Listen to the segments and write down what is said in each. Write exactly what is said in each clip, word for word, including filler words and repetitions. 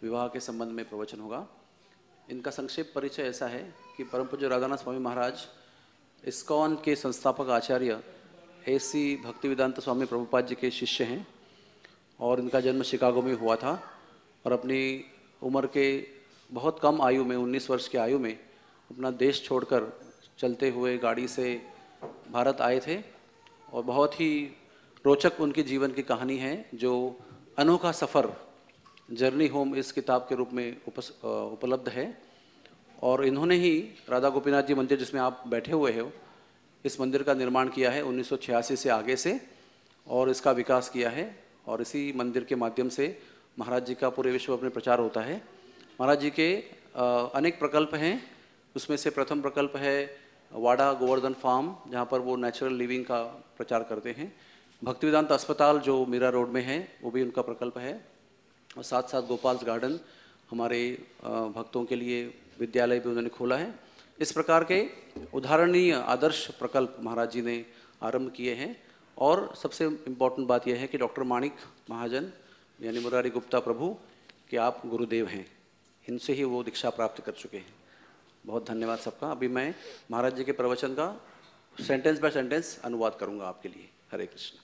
विवाह के संबंध में प्रवचन होगा। इनका संक्षेप परिचय ऐसा है कि परम पूज्य राधानाथ स्वामी महाराज इस्कॉन के संस्थापक आचार्य ऐसी भक्तिवेदांत स्वामी प्रभुपाद जी के शिष्य हैं और इनका जन्म शिकागो में हुआ था और अपनी उम्र के बहुत कम आयु में उन्नीस वर्ष की आयु में अपना देश छोड़कर चलते हुए गाड़ी से भारत आए थे और बहुत ही रोचक उनके जीवन की कहानी है जो अनोखा सफ़र जर्नी होम इस किताब के रूप में उपस, उपलब्ध है। और इन्होंने ही राधा गोपीनाथ जी मंदिर जिसमें आप बैठे हुए हो इस मंदिर का निर्माण किया है उन्नीस सौ छियासी से आगे से और इसका विकास किया है और इसी मंदिर के माध्यम से महाराज जी का पूरे विश्व में प्रचार होता है। महाराज जी के अनेक प्रकल्प हैं, उसमें से प्रथम प्रकल्प है वाड़ा गोवर्धन फार्म जहाँ पर वो नेचुरल लिविंग का प्रचार करते हैं। भक्तिवेदांत अस्पताल जो मीरा रोड में है वो भी उनका प्रकल्प है और साथ साथ गोपाल्स गार्डन हमारे भक्तों के लिए विद्यालय भी उन्होंने खोला है। इस प्रकार के उदाहरणीय आदर्श प्रकल्प महाराज जी ने आरंभ किए हैं और सबसे इम्पोर्टेंट बात यह है कि डॉक्टर माणिक महाजन यानी मुरारी गुप्ता प्रभु के आप गुरुदेव हैं, इनसे ही वो दीक्षा प्राप्त कर चुके हैं। बहुत धन्यवाद सबका। अभी मैं महाराज जी के प्रवचन का सेंटेंस बाय सेंटेंस अनुवाद करूंगा आपके लिए। हरे कृष्ण।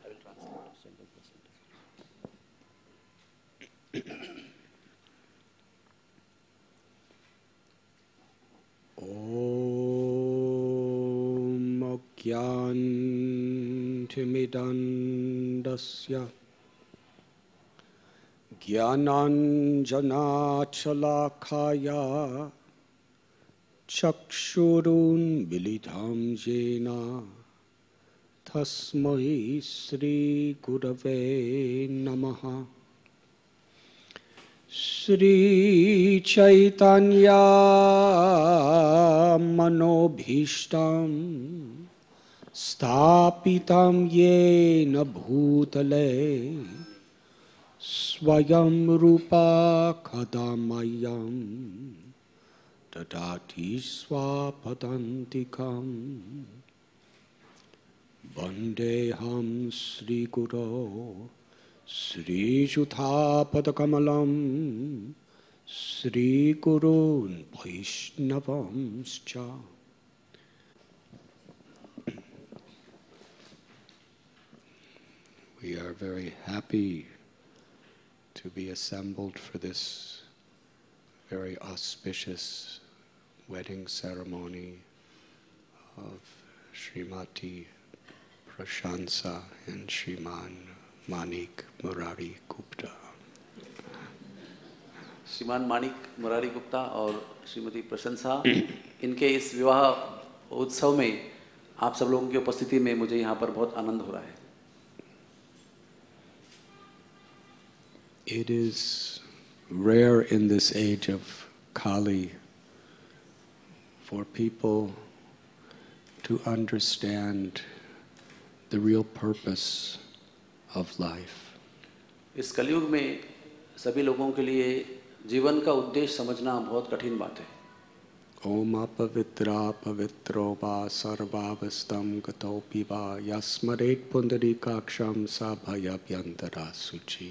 ओम अज्ञानतिमिरन्धस्य ज्ञानाञ्जनाशलाकया चक्षुरुन्मीलितं येन तस्मै श्रीगुरवे नमः। श्रीचैतन्य मनोभीष्टं स्थापितं येन भूतले स्वयं रूपा कदा मह्यं ददाति स्वापदान्तिकम्। वन्देऽहं श्रीगुरो श्रीयुतापदकमलं श्रीगुरून् वैष्णवंश्च। We are very happy to be assembled for this very auspicious wedding ceremony of Srimati Prashansa and Shriman Manik Murari Gupta. श्रीमान मानिक मुरारी गुप्ता और श्रीमती प्रशंसा, इनके इस विवाह उत्सव में आप सब लोगों की उपस्थिति में मुझे यहाँ पर बहुत आनंद हो रहा है। It is rare in this age of Kali for people to understand the real purpose of life. इस कलयुग में सभी लोगों के लिए जीवन का उद्देश्य समझना बहुत कठिन बात है। Om apavitra pavitro va sarvavastam gatopi va yasmaret pundarikaksham sabhayabhyantara suchi.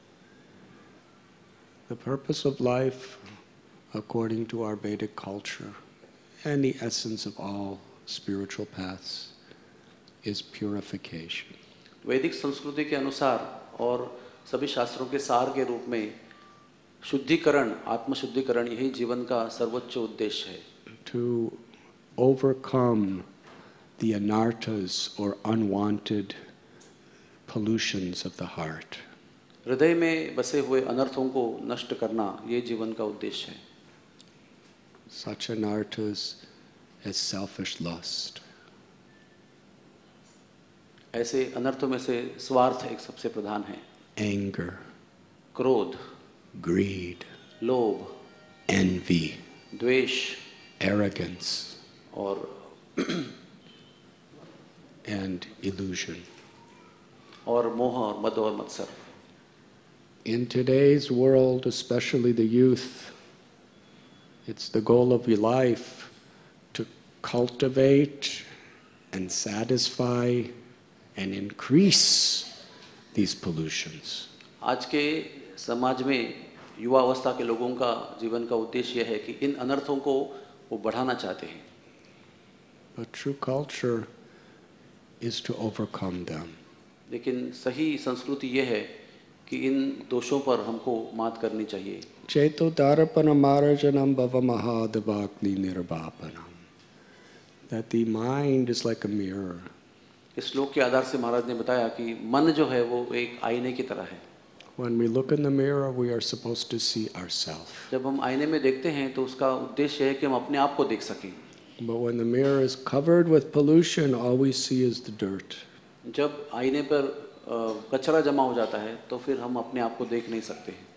The purpose of life, according to our Vedic culture, and the essence of all spiritual paths, is purification. वैदिक संस्कृति के अनुसार और सभी शास्त्रों के सार के रूप में शुद्धिकरण, आत्मशुद्धिकरण यही जीवन का सर्वोच्च उद्देश्य है। To overcome the anarthas or unwanted pollutions of the heart. हृदय में बसे हुए अनर्थों को नष्ट करना ये जीवन का उद्देश्य है। Such anarthas as selfish lust. ऐसे अनर्थों में से स्वार्थ एक सबसे प्रधान है। Anger. क्रोध, Greed. लोभ, Envy. द्वेष, Arrogance. और and illusion. और मोह और मद और मत्सर। In today's world, especially the youth, it's the goal of your life to cultivate and satisfy and increase these pollutions. आज के समाज में युवा अवस्था के लोगों का जीवन का उद्देश्य यह है कि इन अनर्थों को वो बढ़ाना चाहते हैं, But true culture is to overcome them. लेकिन सही संस्कृति यह है कि इन दोषों पर हमको मात करनी चाहिए. Cheto darapana marajanam bhavamahadavagni nirvapanam. That the mind is like a mirror. इस श्लोक के आधार से महाराज ने बताया कि मन जो है वो एक आईने की तरह है. When we look in the mirror, we are supposed to see ourselves. जब हम आईने में देखते हैं तो उसका उद्देश्य है कि हम अपने आप को देख सकें. But when the mirror is covered with pollution, all we see is the dirt. जब आईने पर अ, कचरा जमा हो जाता है तो फिर हम अपने आप को देख नहीं सकते हैं.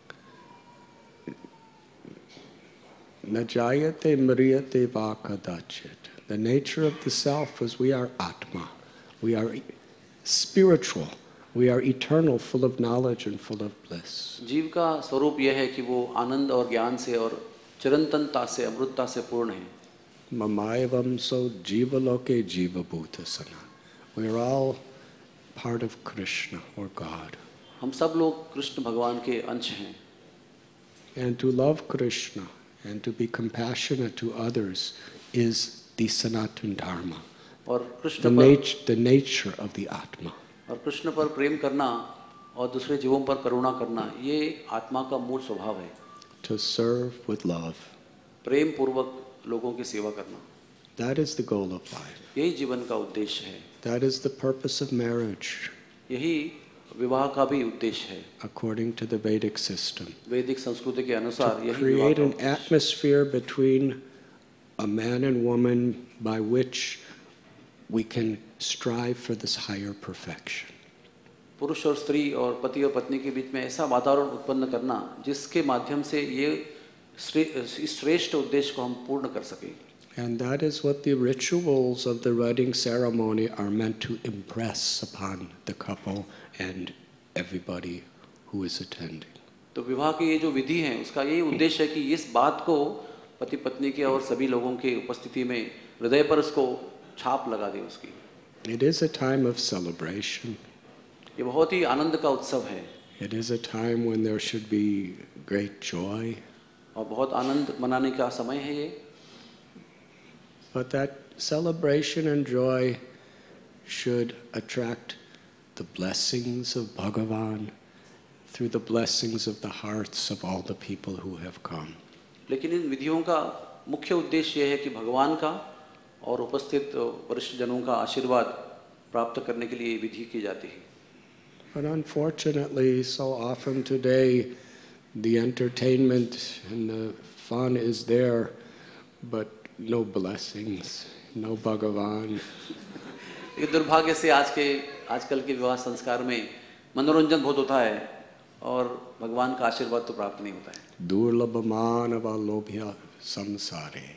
Na jayate mriyate va kadachit. The nature of the self is we are Atma. We are spiritual. We are eternal, full of knowledge and full of bliss. जीव का स्वरूप यह है कि वो आनंद और ज्ञान से और चिरंतनता से अमृतता से पूर्ण है. Mamayavam so jivaloke jivabhutasana. We are all part of Krishna or God. हम सब लोग कृष्ण भगवान के अंश हैं. And to love Krishna and to be compassionate to others is the Sanatana Dharma, और the, कृष्ण पर nat- the nature of the Atma. और कृष्ण पर प्रेम करना और दूसरे जीवों पर करुणा करना ये आत्मा का मूल स्वभाव है. To serve with love. प्रेम पूर्वक लोगों की सेवा करना, That is the goal of life. यही जीवन का उद्देश्य है. That is the purpose of marriage, यही विवाह का भी उद्देश्य है. according to the Vedic system. वैदिक संस्कृति के अनुसार To यही विवाह create का an उद्देश्य है. atmosphere between a man and woman by which we can strive for this higher perfection. पुरुष और स्त्री और पति और पत्नी के बीच में ऐसा वातावरण उत्पन्न करना जिसके माध्यम से ये श्रे- इस श्रेष्ठ उद्देश्य को हम पूर्ण कर सकें. And that is what the rituals of the wedding ceremony are meant to impress upon the couple and everybody who is attending. तो विवाह की ये जो विधि है उसका यही उद्देश्य है कि इस बात को पति पत्नी के और सभी लोगों के उपस्थिति में हृदय पर उसको छाप लगा दे उसकी. It is a time of celebration. ये बहुत ही आनंद का उत्सव है It is a time when there should be great joy. और बहुत आनंद मनाने का समय है ये. But that celebration and joy should attract the blessings of Bhagavan through the blessings of the hearts of all the people who have come. लेकिन इन विधियों का मुख्य उद्देश्य यह है कि भगवान का और उपस्थित वरिष्ठ जनों का आशीर्वाद प्राप्त करने के लिए ये विधि की जाती है. But unfortunately, so often today, the entertainment and the fun is there, but no blessings, no Bhagavan. ये दुर्भाग्य से आज के आजकल के विवाह संस्कार में मनोरंजन बहुत होता है और भगवान का आशीर्वाद तो प्राप्त नहीं होता है. Durlabhamanava lobhya samsare.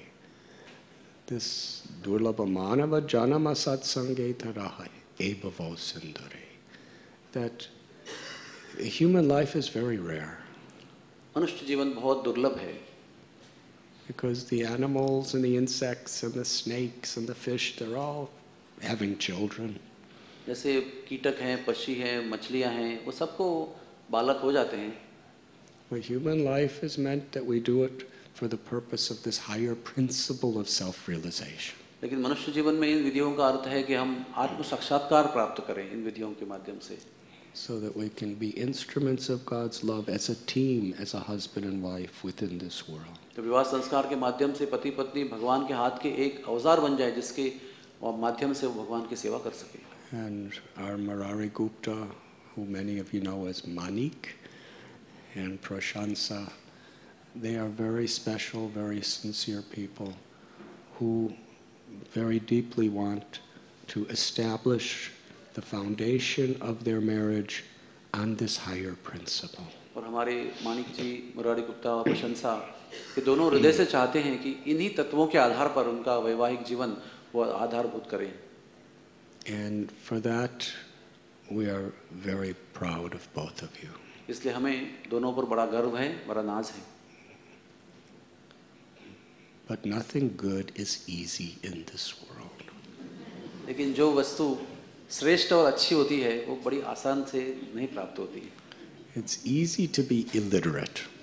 This Durlabhamanava janama satsange taraha ebhavo sindare. That human life is very rare मनुष्य जीवन बहुत दुर्लभ है because the animals and the insects and the snakes and the fish, they're all having children. जैसे कीटक हैं, पक्षी हैं, मछलियां हैं, वो सबको बालक हो जाते हैं. But human life is meant that we do it for the purpose of this higher principle of self-realization. लेकिन मनुष्य जीवन में इन विधियों का अर्थ है कि हम आत्म साक्षात्कार प्राप्त करें इन विधियों के माध्यम से. So that we can be instruments of God's love as a team, as a husband and wife within this world. तो विवाह संस्कार के माध्यम से पति पत्नी भगवान के हाथ के एक औजार बन जाए जिसके माध्यम से वो भगवान की सेवा कर सके. And our Murari Gupta, who many of you know as Manik, and Prashansa, they are very special, very sincere people who very deeply want to establish the foundation of their marriage on this higher principle. और हमारे मानिक जी, मुरारी गुप्ता और प्रशंसा ये दोनों हृदय से चाहते हैं कि इन्हीं तत्वों के आधार पर उनका वैवाहिक जीवन वो आधारभूत करें. And for that, we are very proud of both of you. इसलिए हमें दोनों पर बड़ा गर्व है, बड़ा नाज है. But nothing good is easy in this world. लेकिन जो वस्तु श्रेष्ठ और अच्छी होती है वो बड़ी आसान से नहीं प्राप्त होती है. It's easy to be illiterate.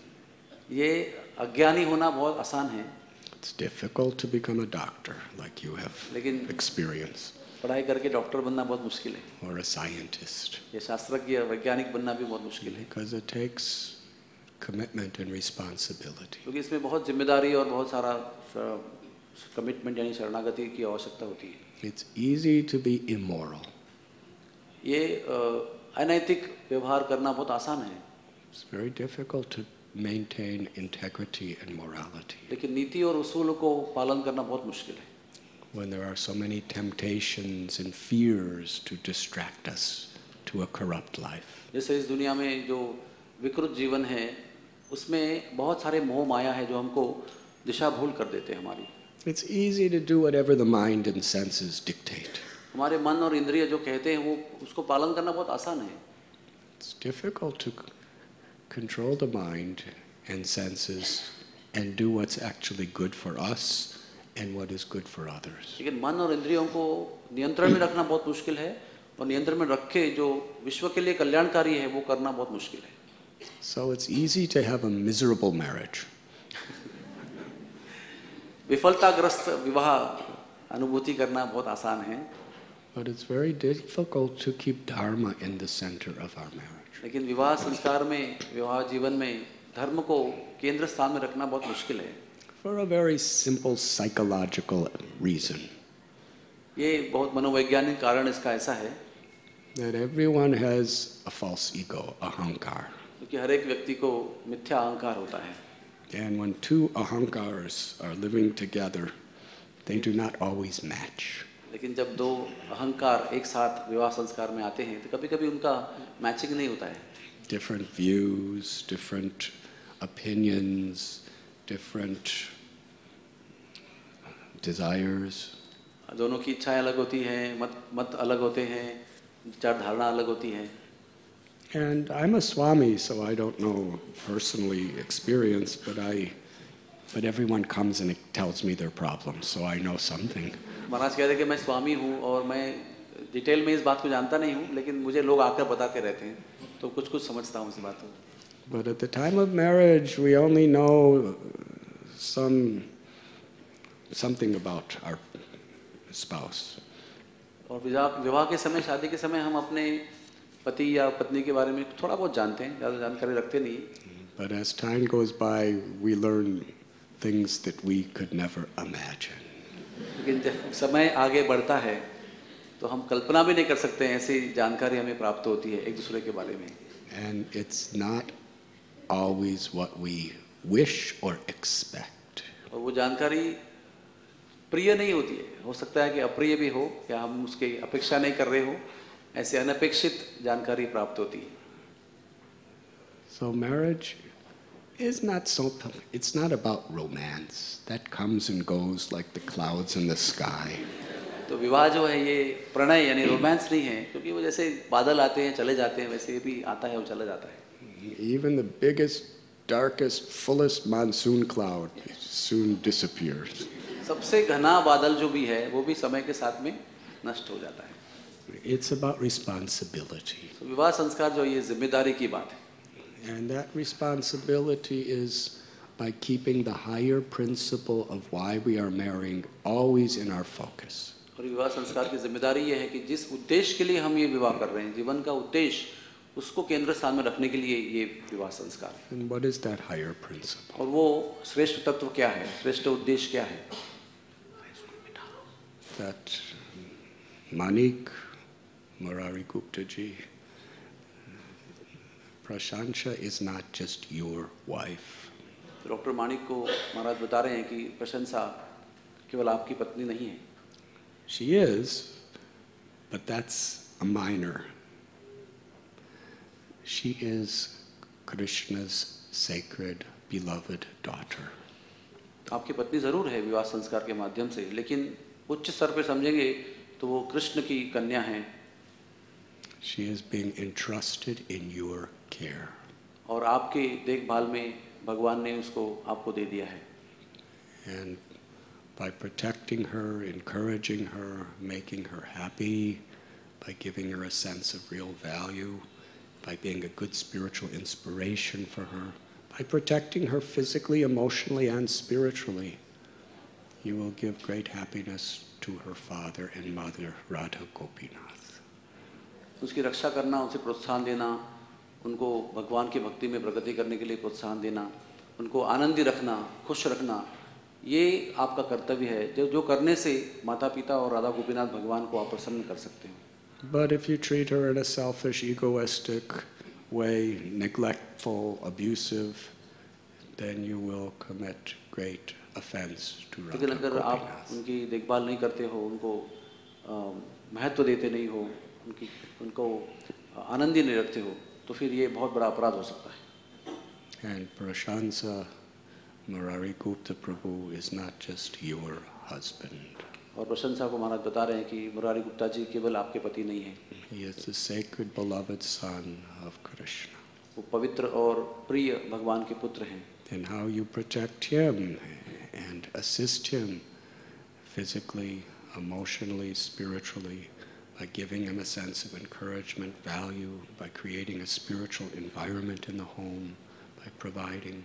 ये अज्ञानी होना बहुत आसान है, It's difficult to become a doctor like you have लेकिन experience, पढ़ाई करके डॉक्टर बनना बहुत मुश्किल है, or a scientist, ये शास्त्रज्ञ वैज्ञानिक बनना भी बहुत मुश्किल है, because it takes commitment and responsibility. क्योंकि इसमें बहुत जिम्मेदारी और बहुत सारा कमिटमेंट यानी शरणागति की आवश्यकता होती है. It's easy to be immoral. ये अ, अनैतिक व्यवहार करना बहुत आसान है, It's very difficult to maintain integrity and morality लेकिन नीति और उसूल को पालन करना बहुत मुश्किल है, when there are so many temptations and fears to distract us to a corrupt life. जैसे इस दुनिया में जो विकृत जीवन है उसमें बहुत सारे मोह माया है जो हमको दिशा भूल कर देते हैं हमारी. It's easy to do whatever the mind and senses dictate. हमारे मन और इंद्रिय जो कहते हैं वो उसको पालन करना बहुत आसान है, It's difficult to c- control the mind and senses and do what's actually good for us and what is good for others. लेकिन मन और इंद्रियों को नियंत्रण में रखना बहुत मुश्किल है और नियंत्रण में रख के जो विश्व के लिए कल्याणकारी है वो करना बहुत मुश्किल है. So it's easy to have a miserable marriage. विफलताग्रस्त विवाह अनुभूति करना बहुत आसान है, But it's very difficult to keep Dharma in the center of our marriage. लेकिन विवाह संस्कार में विवाह जीवन में धर्म को केंद्र स्थान में रखना बहुत मुश्किल है. For a very simple psychological reason, ये बहुत मनोवैज्ञानिक कारण इसका ऐसा है that everyone has a false ego, ahankar. क्योंकि हर एक व्यक्ति को मिथ्या अहंकार होता है, And when two ahankars are living together, they do not always match. लेकिन जब दो अहंकार एक साथ विवाह संस्कार में आते हैं तो कभी कभी उनका मैचिंग नहीं होता है. Different views, different opinions, different desires. दोनों की इच्छाएं अलग होती हैं, मत मत अलग होते हैं, विचार धारणा अलग होती है. And I'm a Swami, so I don't know personally experience, but I, but everyone comes and it tells me their problems, so I know something. महाराज कहते हैं कि मैं स्वामी हूँ और मैं डिटेल में इस बात को जानता नहीं हूँ, लेकिन मुझे लोग आकर बताते रहते हैं तो कुछ कुछ समझता हूँ इस बात को. But at the time of marriage, we only know some something about our spouse. और विवाह विवाह के समय, शादी के समय हम अपने पति या पत्नी के बारे में थोड़ा बहुत जानते हैं, ज़्यादा जानकारी रखते नहीं. But as time goes by, we learn things that we could never imagine. लेकिन जब समय आगे बढ़ता है तो हम कल्पना भी नहीं कर सकते हैं, ऐसी जानकारी हमें प्राप्त होती है एक दूसरे के बारे में. And it's not always what we wish or expect. और वो जानकारी प्रिय नहीं होती है, हो सकता है कि अप्रिय भी हो या हम उसकी अपेक्षा नहीं कर रहे हो, ऐसे अनपेक्षित जानकारी प्राप्त होती है. So marriage is not so, it's not about romance. That comes and goes like the clouds in the sky. तो विवाह जो है ये प्रणय यानी रोमांस नहीं है, क्योंकि वो जैसे बादल आते हैं चले जाते हैं वैसे ये भी आता है और चला जाता है. Even the biggest, darkest, fullest monsoon cloud soon disappears. सबसे घना बादल जो भी है वो भी समय के साथ में नष्ट हो जाता है. It's about responsibility. तो विवाह संस्कार जो ये जिम्मेदारी की बात है, And that responsibility is by keeping the higher principle of why we are marrying always in our focus. और विवाह संस्कार की जिम्मेदारी ये है कि जिस उद्देश्य के लिए हम ये विवाह कर रहे हैं, जीवन का उद्देश्य, उसको केंद्र स्थान में रखने के लिए ये विवाह संस्कार है. And what is that higher principle? और वो श्रेष्ठ तत्व क्या है, श्रेष्ठ उद्देश्य क्या है? That Manik Murari Gupta ji, Prashansha is not just your wife. Doctor Manik को महाराज बता रहे हैं कि प्रशंसा केवल आपकी पत्नी नहीं है. She is, but that's a minor. She is Krishna's sacred, beloved daughter. आपकी पत्नी जरूर है विवाह संस्कार के माध्यम से, लेकिन उच्च स्तर पे समझेंगे तो वो कृष्ण की कन्या है. She is being entrusted in your care. और आपकी देखभाल में भगवान ने उसको आपको दे दिया है. And by protecting her, encouraging her, making her happy, by giving her a sense of real value, by being a good spiritual inspiration for her, by protecting her physically, emotionally, and spiritually, you will give great happiness to her father and mother, Radha Gopinath. उसकी रक्षा करना, उसे प्रोत्साहन देना, उनको भगवान की भक्ति में प्रगति करने के लिए प्रोत्साहन देना, उनको आनंदी रखना, खुश रखना, ये आपका कर्तव्य है, जो जो करने से माता पिता और राधा गोपीनाथ भगवान को आप प्रसन्न कर सकते हो। But if you treat her in a selfish, egoistic way, neglectful, abusive, then you will commit great offense to Radha लेकिन अगर आप Gopinath. उनकी देखभाल नहीं करते हो, उनको महत्व देते नहीं हो, उनकी उनको आनंदी नहीं रखते हो, तो फिर ये बहुत बड़ा अपराध हो सकता है। And Prashansa Murari Gupta Prabhu is not just your husband. और प्रशंसा को महाराज बता रहे हैं कि मुरारी गुप्ता जी केवल आपके पति नहीं हैं, He is the sacred beloved son of Krishna. वो पवित्र और प्रिय भगवान के पुत्र हैं। And how you protect him and assist him physically, emotionally, spiritually, by giving him a sense of encouragement, value, by creating a spiritual environment in the home, by providing.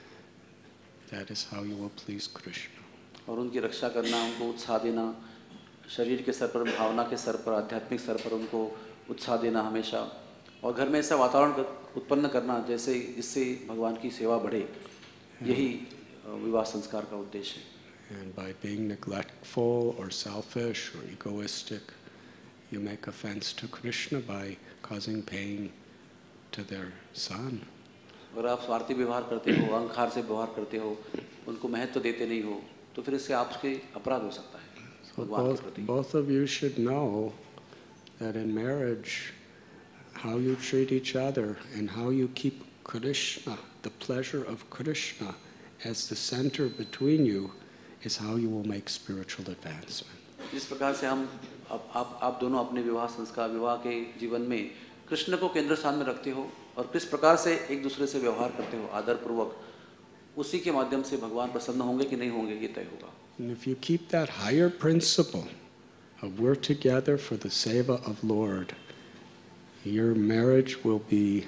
That is how you will please Krishna. और उनकी रक्षा करना, उनको उत्साह देना, शरीर के स्तर पर, भावना के स्तर पर, आध्यात्मिक स्तर पर उनको उत्साह देना हमेशा, और घर में ऐसा वातावरण उत्पन्न करना जैसे इससे भगवान की सेवा बढ़े, यही विवाह संस्कार का उद्देश्य है। And by being neglectful or selfish or egoistic, you make offense to Krishna by causing pain to their son. अगर आप स्वार्थी व्यवहार करते हो, अहंकार से व्यवहार करते हो, उनको महत्व देते नहीं हो, तो फिर इससे आपके अपराध हो सकता है भगवान के Both, प्रति। both of you should know that in marriage, how you treat each other and how you keep Krishna, the pleasure of Krishna, as the center between you, is how you will make spiritual advancement. जिस प्रकार से हम आप आप, आप दोनों अपने विवाह संस्कार, विवाह के जीवन में कृष्ण को केंद्र स्थान में रखते हो और किस प्रकार से एक दूसरे से व्यवहार करते हो आदर पूर्वक, उसी के माध्यम से भगवान प्रसन्न होंगे कि नहीं होंगे ये तय होगा। And if you keep that higher principle of we're together for the seva of Lord, your marriage will be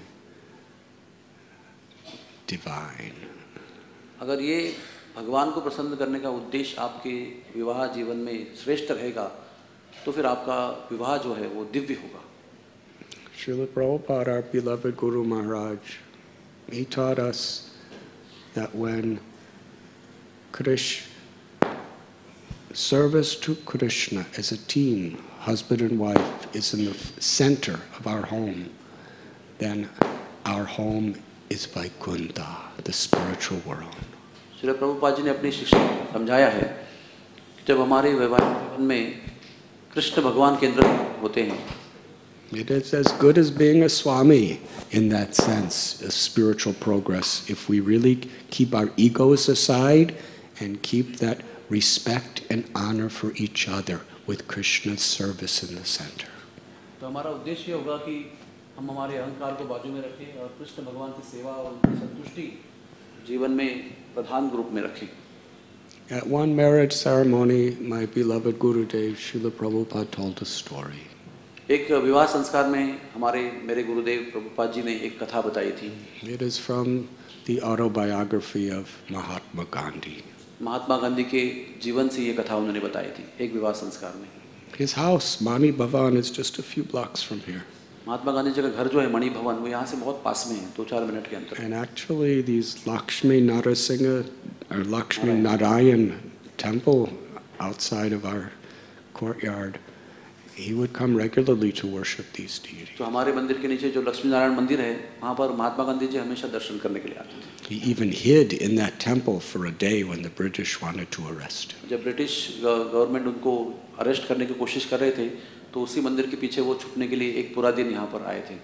divine. अगर ये भगवान को प्रसन्न करने का उद्देश्य आपके विवाह जीवन में श्रेष्ठ रहेगा, तो फिर आपका विवाह जो है वो दिव्य होगा। Srila Prabhupada, our beloved Guru Maharaj, he taught us that when Krishna, service to Krishna as a team, husband and wife, is in the center of our home, then our home is Vaikuntha, the spiritual world. Shri Prabhupada ji ने अपनी शिक्षा में समझाया है कि जब हमारे वैवाहिक जीवन में कृष्ण भगवान केंद्र होते हैं, It is as good as being a Swami in that sense, a spiritual progress, if we really keep our egos aside and keep that respect and honor for each other with Krishna's service in the center. तो हमारा उद्देश्य होगा कि हम हमारे अहंकार को बाजू में रखें और कृष्ण भगवान की सेवा और उनकी संतुष्टि जीवन में प्रधान रूप में रखें। At one marriage ceremony, my beloved Gurudev, Srila Prabhupada, told a story. एक विवाह संस्कार में हमारे मेरे गुरुदेव प्रभुपाद जी ने एक कथा बताई थी। It is from the autobiography of Mahatma Gandhi. Mahatma Gandhi के जीवन से ये कथा उन्होंने बताई थी एक विवाह संस्कार में। His house, Mani Bhavan, is just a few blocks from here. Mahatma Gandhi ji का घर जो है मणि भवन, वो यहाँ से बहुत पास में है, दो चार मिनट के अंतर। And actually, these Lakshmi Narasingha or Lakshmi Narayan temple outside of our courtyard, he would come regularly to worship these deities. तो हमारे मंदिर के नीचे जो लक्ष्मी नारायण मंदिर है, वहाँ पर महात्मा गांधी जी हमेशा दर्शन करने के लिए आते थे। He even hid in that temple for a day when the British wanted to arrest him. जब ब्रिटिश गवर्नमेंट उनको अरेस्ट करने की कोशिश कर रहे थे, तो उसी मंदिर के पीछे वो छुपने के लिए एक पूरा दिन यहाँ पर आए थे।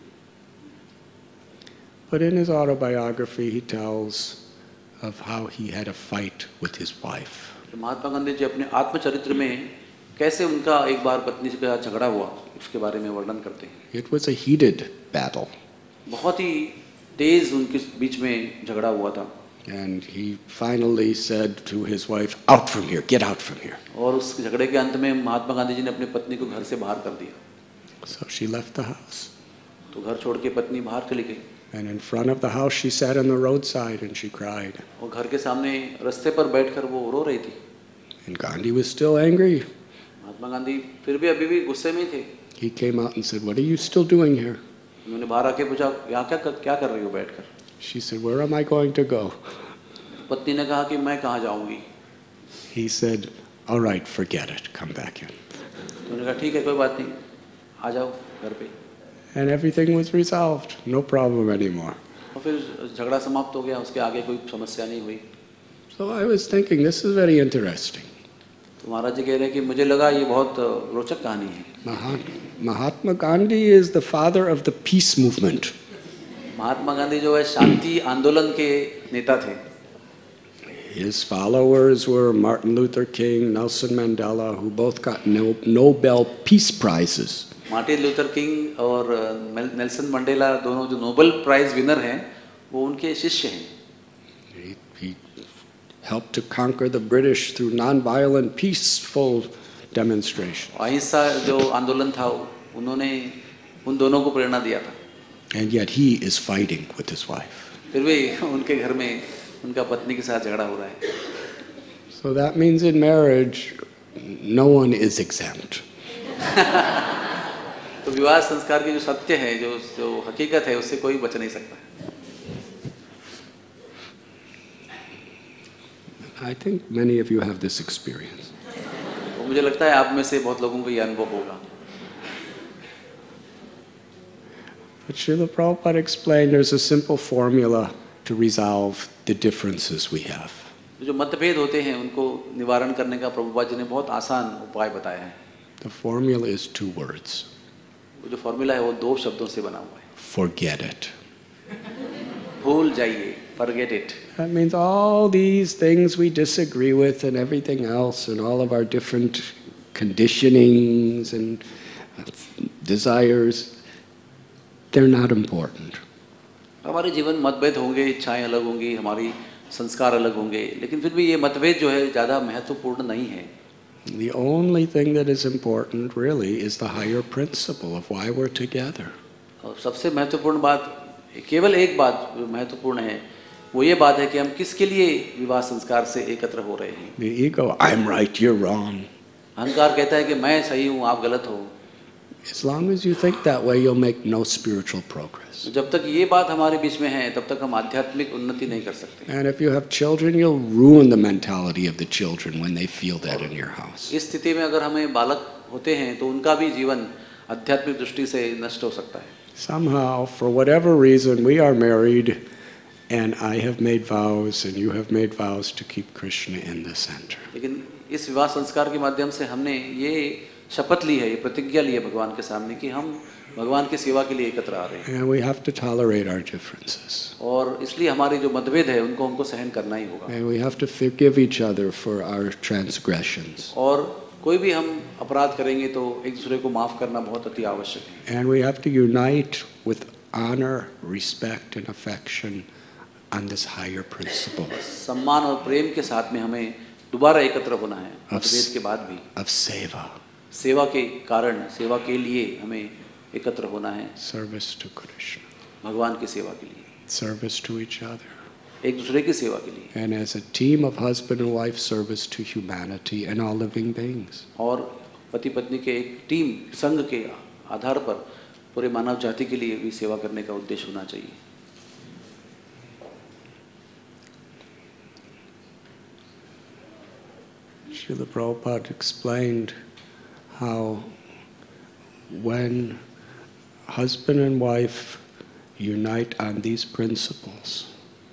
But in his autobiography, he tells of how he had a fight with his wife. तो महात्मा गांधी जी अपने आत्मचरित्र में कैसे उनका एक बार पत्नी से साथ झगड़ा हुआ, उसके बारे में वर्णन करते हैं। It was a heated battle. बहुत ही तेज उनके बीच में झगड़ा हुआ था। And he finally said to his wife, "Out from here, get out from here." और उस झगड़े के अंत में महात्मा गांधी जी ने अपनी पत्नी को घर से बाहर कर दिया। So she left the house. तो घर छोड़ के पत्नी बाहर चली गई। And in front of the house, she sat on the roadside and she cried. और घर के सामने रास्ते पर बैठकर वो रो रही थी. And Gandhi was still angry. Mahatma Gandhi फिर भी अभी भी गुस्से में थे. He came out and said, "What are you still doing here?" उन्होंने बाहर आके पूछा, यहाँ क्या क्या कर रही हो बैठकर? She said, "Where am I going to go?" पत्नी ने कहा कि मैं कहाँ जाऊँगी? He said, "All right, forget it. Come back in." उन्होंने कहा ठीक है कोई बात नहीं, आ जाओ घर पे. And everything was resolved. No problem anymore. और फिर झगड़ा समाप्त हो गया, उसके आगे कोई समस्या नहीं हुई. So I was thinking, this is very interesting. तो महाराज जी कह रहे हैं कि मुझे लगा ये बहुत रोचक कहानी है. Mahat- Mahatma Gandhi is the father of the peace movement. Mahatma Gandhi जो है शांति आंदोलन के नेता थे. His followers were Martin Luther King, Nelson Mandela, who both got no- Nobel Peace Prizes. Martin Luther King और नेल्सन मंडेला दोनों जो नोबेल प्राइज विनर हैं वो उनके शिष्य हैं. He, he helped to conquer the British through non-violent, peaceful demonstration. अहिंसा जो आंदोलन था उन्होंने उन दोनों को प्रेरणा दिया था. And yet he is fighting with his wife. फिर भी उनके घर में उनका पत्नी के साथ झगड़ा हो रहा है. So that means in marriage, no one is exempt. तो विवाह संस्कार की जो सत्य है, जो जो हकीकत है, उससे कोई बच नहीं सकता. I think many of you have this experience. तो मुझे लगता है आप में से बहुत लोगों को ये अनुभव होगा. But Srila Prabhupada explained there's a simple formula to resolve the differences we have. जो मतभेद होते हैं उनको निवारण करने का प्रभुपाद जी ने बहुत आसान उपाय बताया है. The formula is two words. वो जो फॉर्मूला है वो दो शब्दों से बना हुआ है. Forget it. भूल जाइए, forget it. That means all these things we disagree with and everything else and all of our different conditionings and desires, they're not important. हमारे जीवन मतभेद होंगे, इच्छाएं अलग होंगी, हमारी संस्कार अलग होंगे, लेकिन फिर भी ये मतभेद जो है ज़्यादा महत्वपूर्ण नहीं है. The only thing that is important really is the higher principle of why we're together. और सबसे महत्वपूर्ण बात, केवल एक बात जो महत्वपूर्ण है, वो ये बात है कि हम किसके लिए विवाह संस्कार से एकत्र हो रहे हैं. The ego, I'm right, you're wrong. अहंकार कहता है कि मैं सही हूँ, आप गलत हो. As long as you think that way, you'll make no spiritual progress. जब तक ये बात हमारे बीच में है, तब तक हम आध्यात्मिक उन्नति नहीं कर सकते. And if you have children, you'll ruin the mentality of the children when they feel that in your house. इस स्थिति में अगर हमें बालक होते हैं तो उनका भी जीवन आध्यात्मिक दृष्टि से नष्ट हो सकता है. Somehow, for whatever reason, we are married, and I have made vows, and you have made vows to keep Krishna in the center. लेकिन इस विवाह संस्कार के माध्यम से हमने ये शपथ ली है, ये प्रतिज्ञा ली है भगवान के सामने कि हम भगवान की सेवा के लिए एकत्र आ रहे हैं. And we have to tolerate our differences. और इसलिए हमारे जो मतभेद है उनको हमको सहन करना ही होगा. And we have to forgive each other for our transgressions. और कोई भी हम अपराध करेंगे तो एक दूसरे को माफ करना बहुत अति आवश्यक है. And we have to unite with honor, respect, and affection on this higher principle सम्मान और प्रेम के साथ में हमें दोबारा एकत्र होना है, मतभेद के बाद भी. of seva, सेवा के कारण, सेवा के लिए हमें एकत्र होना है, service to Krishna, भगवान की सेवा के लिए, service to each other. एक दूसरे की सेवा के लिए. And as a team of husband and wife, service to humanity and all living beings. और पति पत्नी के एक टीम संघ के आधार पर पूरे मानव जाति के लिए भी सेवा करने का उद्देश्य होना चाहिए. Srila Prabhupada explained how when husband and wife unite on these principles,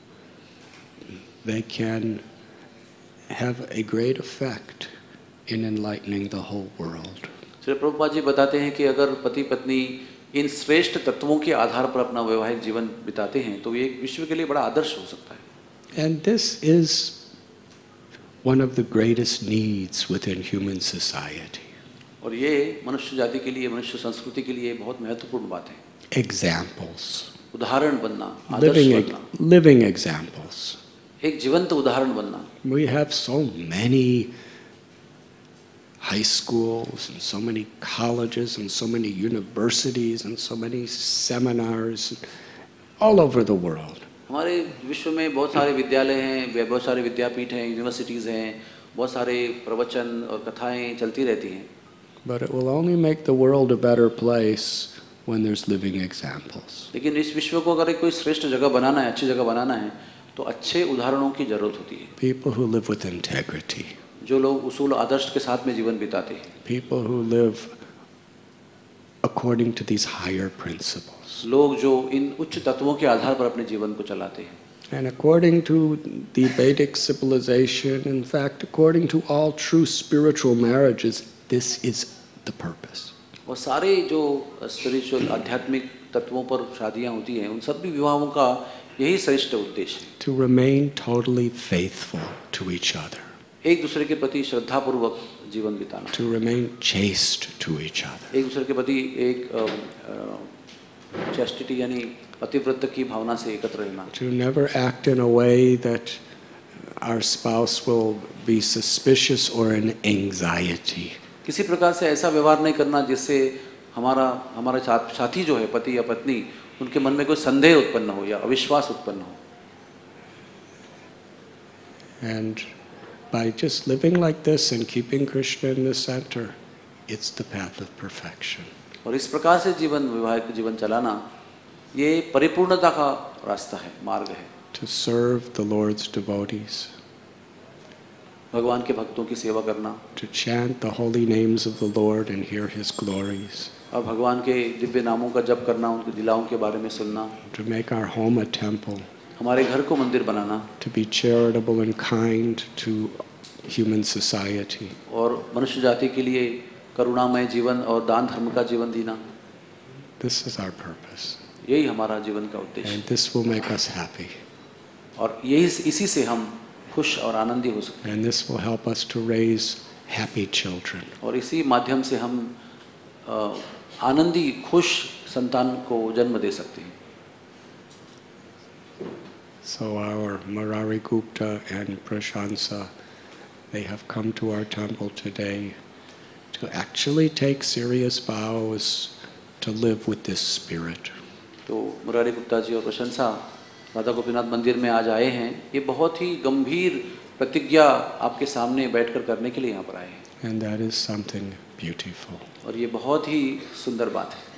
they can have a great effect in enlightening the whole world. Shri Prabhupada ji बताते हैं कि अगर पति पत्नी इन श्रेष्ठ तत्वों के आधार पर अपना वैवाहिक जीवन बिताते हैं तो ये एक विश्व के लिए बड़ा आदर्श हो सकता है. And this is one of the greatest needs within human society. और ये मनुष्य जाति के लिए, मनुष्य संस्कृति के लिए बहुत महत्वपूर्ण बात है. Examples. उदाहरण बनना, आदर्श Living, बनना, living examples. एक जीवंत उदाहरण बनना. We have so many high schools and so many colleges and so many universities and so many seminars all over the world. हमारे विश्व में बहुत सारे विद्यालय हैं, बहुत सारे विद्यापीठ हैं, यूनिवर्सिटीज़ हैं, बहुत सारे प्रवचन और कथाएं चलती रहती हैं. But it will only make the world a better place when there's living examples. लेकिन इस विश्व को अगर कोई श्रेष्ठ जगह बनाना है, अच्छी जगह बनाना है, तो अच्छे उदाहरणों की जरूरत होती है. People who live with integrity. जो लोग उसूल आदर्श के साथ में जीवन बिताते हैं. People who live according to these higher principles. लोग जो इन उच्च तत्वों के आधार पर अपने जीवन को चलाते हैं. And according to the Vedic civilization, in fact, according to all true spiritual marriages, this is the purpose. और सारे जो स्पिरिचुअल आध्यात्मिक तत्वों पर शादियां होती हैं, उन सभी विवाहों का यही श्रेष्ठ उद्देश्य है. To remain totally faithful to each other. एक दूसरे के प्रति श्रद्धापूर्वक जीवन बिताना. To remain chaste to each other. एक दूसरे के प्रति एक चैस्टिटी यानी पतिव्रत की भावना से एकत्र रहना. To never act in a way that our spouse will be suspicious or in anxiety. किसी प्रकार से ऐसा व्यवहार नहीं करना जिससे हमारा हमारा साथी जो है, पति या पत्नी, उनके मन में कोई संदेह उत्पन्न हो या अविश्वास उत्पन्न हो. And by just living like this and keeping Krishna in the center, it's the path of perfection. और इस प्रकार से जीवन विवाहिक जीवन चलाना ये परिपूर्णता का रास्ता है, मार्ग है. To serve the Lord's devotees. भगवान के भक्तों की सेवा करना. To chant the holy names of the Lord and hear His glories. और भगवान के दिव्य नामों का जप करना, उनकी लीलाओं के बारे में सुनना. To make our home a temple. हमारे घर को मंदिर बनाना. To be charitable and kind to human society. और मनुष्य जाति के लिए करुणामय जीवन और दान धर्म का जीवन जीना. This is our purpose. यही हमारा जीवन का उद्देश्य. And this will make us happy. और यही इसी से हम खुश और आनंदी हो सकते हैं. And this will help us to raise happy children. और इसी माध्यम से हम आनंदी खुश संतान को जन्म दे सकते हैं. So our Murari Gupta and Prashansa, they have come to our temple today to actually take serious vows to live with this spirit. तो मुरारी गुप्ता जी और प्रशंसा राधा गोपीनाथ मंदिर में आज आए हैं. ये बहुत ही गंभीर प्रतिज्ञा आपके सामने बैठकर करने के लिए यहाँ पर आए हैं. And that is something beautiful. और ये बहुत ही सुंदर बात है.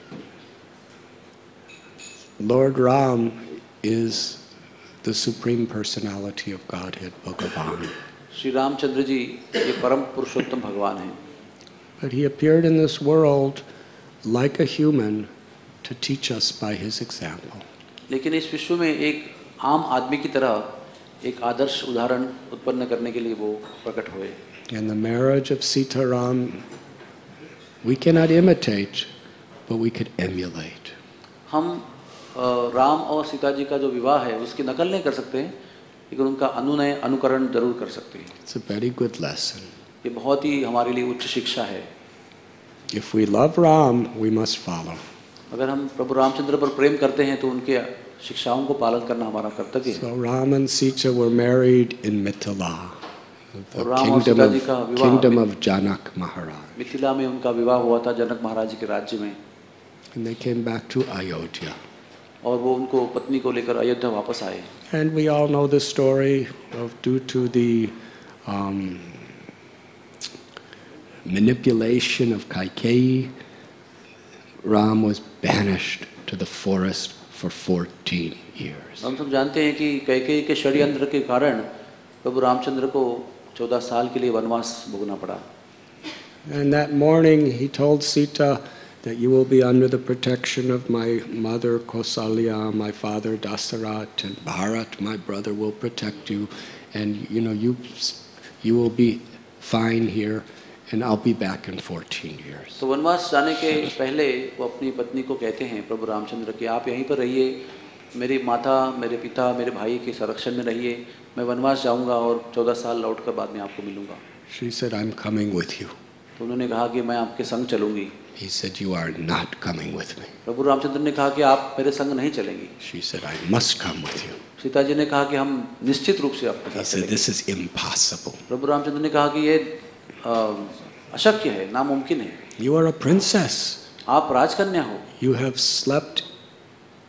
Lord Ram is the supreme personality of Godhead, Bhagavan. Shri Ramchandra ji ये परम पुरुषोत्तम भगवान हैं. But he appeared in this world like a human to teach us by his example. लेकिन इस विश्व में एक आम आदमी की तरह एक आदर्श उदाहरण उत्पन्न करने के लिए वो प्रकट हुए. And the marriage of Sita Ram, we cannot imitate, but we could emulate. हम राम और सीता जी का जो विवाह है उसकी नकल नहीं कर सकते, लेकिन उनका अनुनय अनुकरण जरूर कर सकते हैं. It's a very good lesson. ये बहुत ही हमारे लिए उच्च शिक्षा है. If we love Ram, we must follow. अगर हम प्रभु रामचंद्र पर प्रेम करते हैं तो उनके शिक्षाओं को पालन करना हमारा कर्तव्य है. So Ram and Sita were married in Mithila, the kingdom of, kingdom of Janak Maharaj. Mithila में उनका विवाह हुआ था जनक महाराज के राज्य में. And they came back to Ayodhya. और वो उनको पत्नी को लेकर अयोध्या वापस आए. And we all know the story of due to the um, manipulation of Kaikeyi, Ram was banished to the forest for fourteen years. हम सब जानते हैं कि कैकेयी के षड्यंत्र के कारण प्रभु रामचंद्र को चौदह साल के लिए वनवास भोगना पड़ा. And that morning he told Sita that you will be under the protection of my mother Kausalya, my father Dasarat, and Bharat, my brother, will protect you, and you know you you will be fine here, and I'll be back in fourteen years. तो वनवास जाने के पहले वो अपनी पत्नी को कहते हैं प्रभु रामचंद्र कि आप यहीं पर रहिए, मेरी माता, मेरे पिता, मेरे भाई के संरक्षण में रहिए, मैं वनवास जाऊंगा और चौदह साल लौटकर बाद में आपको मिलूंगा. She said, I'm coming with you. तो उन्होंने कहा कि मैं आपके संग चलूंगी. He said, you are not coming with me. प्रभु रामचंद्र ने कहा कि आप मेरे संग नहीं चलेंगी. She said, I must come with you. Sita ji ने कहा कि हम निश्चित रूप से आपके He साथ said, चलेंगे. this is impossible. प्रभु रामचंद्र ने कहा कि ये अशक्य है, नामुमकिन है. You are a princess. आप राजकन्या हो. You have slept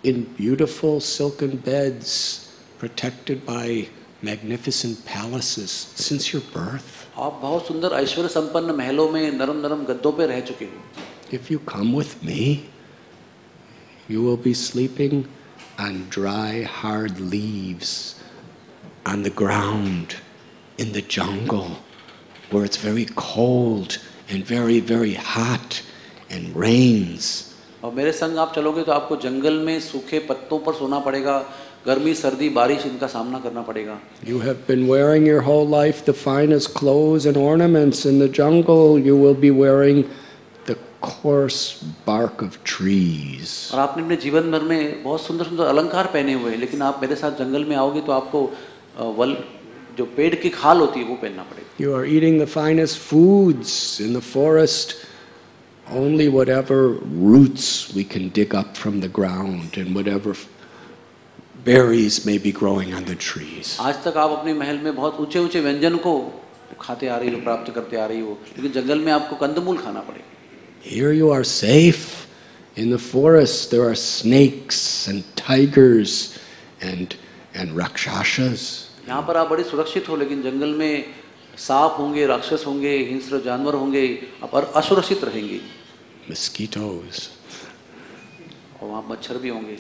in beautiful silken beds, protected by magnificent palaces since your birth. आप बहुत सुंदर ऐश्वर्य संपन्न महलों में नरम नरम गद्दों पे रह चुके हो. If you come with me, you will be sleeping on dry, hard leaves on the ground in the jungle where it's very cold and very, very hot and rains. और मेरे संग आप चलोगे तो आपको जंगल में सूखे पत्तों पर सोना पड़ेगा, गर्मी सर्दी बारिश इनका सामना करना पड़ेगा. You have been wearing your whole life the finest clothes and ornaments. In the jungle, you will be wearing the coarse bark of trees. और आपने अपने जीवन भर में बहुत सुंदर सुंदर अलंकार पहने हुए हैं, लेकिन आप मेरे साथ जंगल में आओगे तो आपको अ, वल जो पेड़ की खाल होती है वो पहनना पड़ेगा. You are eating the finest foods in the forest. Only whatever roots we can dig up from the ground and whatever berries may be growing on the trees. आज तक आप अपने महल में बहुत ऊंचे ऊंचे व्यंजन को खाते आ रही हो, प्राप्त करते आ रही हो, लेकिन जंगल में आपको कंदमूल खाना पड़ेगा. Here you are safe. In the forest there are snakes and tigers and and rakshasas. यहाँ पर आप बड़े सुरक्षित हो, लेकिन जंगल में सांप होंगे, राक्षस होंगे, हिंस्र जानवर होंगे, आप असुरक्षित रहेंगे. Mosquitoes. और वहाँ मच्छर भी होंगे.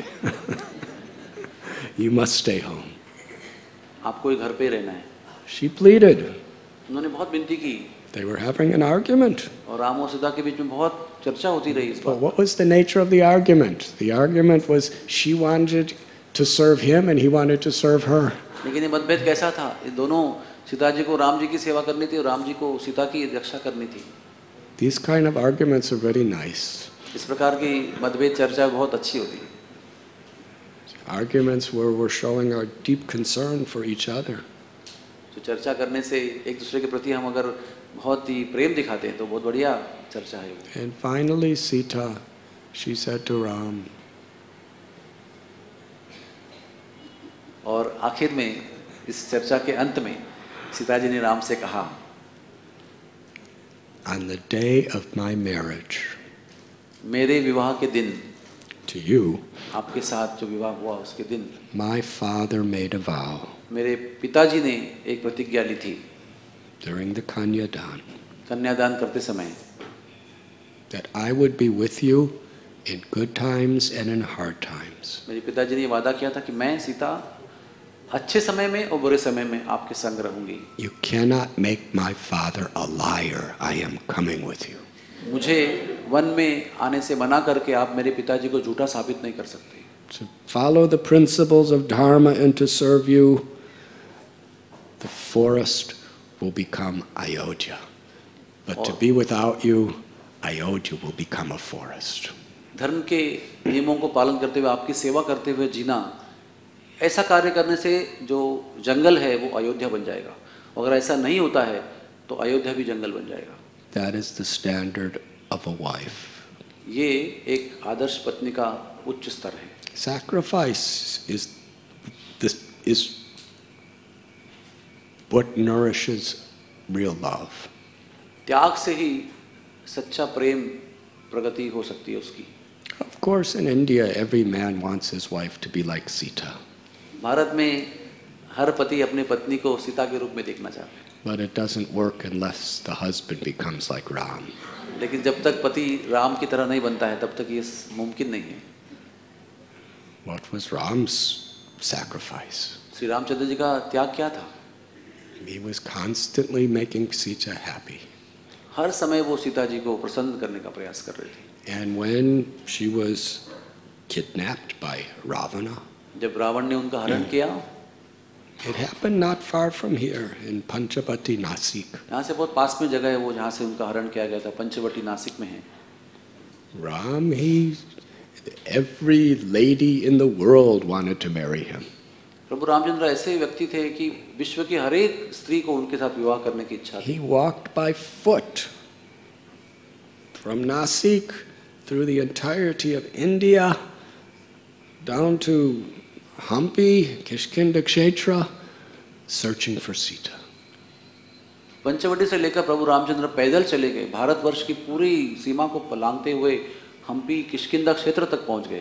You must stay home. आपको ही घर पे ही रहना है. She pleaded. उन्होंने बहुत विनती की. They were having an argument. और राम और सीता के बीच में बहुत चर्चा होती रही इस But बात. what was the nature of the argument? The argument was she wanted to serve him and he wanted to serve her. लेकिन ये मतभेद कैसा था? ये दोनों सीता जी को राम जी की सेवा करनी थी और राम जी को सीता की रक्षा करनी थी. These kind of arguments are very nice. इस प्रकार की मतभेद चर्चा बहुत अच्छी होती है. Arguments where we're showing our deep concern for each other. जो चर्चा करने से एक दूसरे के प्रति हम अगर बहुत ही प्रेम दिखाते हैं तो बहुत बढ़िया चर्चा है. And finally Sita, she said to Ram, और आखिर में इस चर्चा के अंत में सीता जी ने राम से कहा, on the day of my marriage मेरे विवाह के दिन, to you, आपके साथ जो विवाह हुआ उसके दिन, my father made a vow मेरे पिताजी ने एक प्रतिज्ञा ली थी during the Kanyadan कन्यादान करते समय, that I would be with you in good times and in hard times. मेरे पिताजी ने ये वादा किया था कि मैं सीता अच्छे समय में और बुरे समय में आपके संग रहूंगी. You cannot make my father a liar. I am coming with you. मुझे वन में आने से मना करके आप मेरे पिताजी को झूठा साबित नहीं कर सकते. To follow the principles of Dharma and to serve you, the forest will become Ayodhya. But to be without you, Ayodhya will become a forest. धर्म के नियमों को पालन करते हुए आपकी सेवा करते हुए जीना, ऐसा कार्य करने से जो जंगल है वो अयोध्या बन जाएगा. अगर ऐसा नहीं होता है तो अयोध्या भी जंगल बन जाएगा. That is the standard of a wife. ये एक आदर्श पत्नी का उच्च स्तर है. Sacrifice is this is what nourishes real love. त्याग से ही सच्चा प्रेम प्रगति हो सकती है उसकी. Of course, in India, every man wants his wife to be like Sita. Bharat में हर पति अपने पत्नी को सीता के रूप में देखना चाहता है. But it doesn't work unless the husband becomes like Ram. लेकिन जब तक पति राम की तरह नहीं बनता है तब तक ये मुमकिन नहीं है. What was Ram's sacrifice? Shri Ramchandra ji का त्याग क्या था? He was constantly making Sita happy. हर समय वो सीता जी को प्रसन्न करने का प्रयास कर रहे थे. And when she was kidnapped by Ravana, जब रावण ने उनका हरण किया, it happened not far from here in Panchavati, Nasik. यहाँ से बहुत पास में जगह है वो जहाँ से उनका हरण किया गया था, पंचवटी नासिक में है. Ram, he, every lady in the world wanted to marry him. प्रभु रामचंद्र ऐसे व्यक्ति थे कि विश्व की हर एक स्त्री को उनके साथ विवाह करने की इच्छा थी. He walked by foot from Nasik through the entirety of India down to Hampi, Kishkinda Kshetra, searching for Sita. Panchavati से लेकर प्रभु रामचंद्र पैदल चले गए, भारतवर्ष की पूरी सीमा को लांघते हुए हम्पी किष्किंधा क्षेत्र तक पहुंच गए.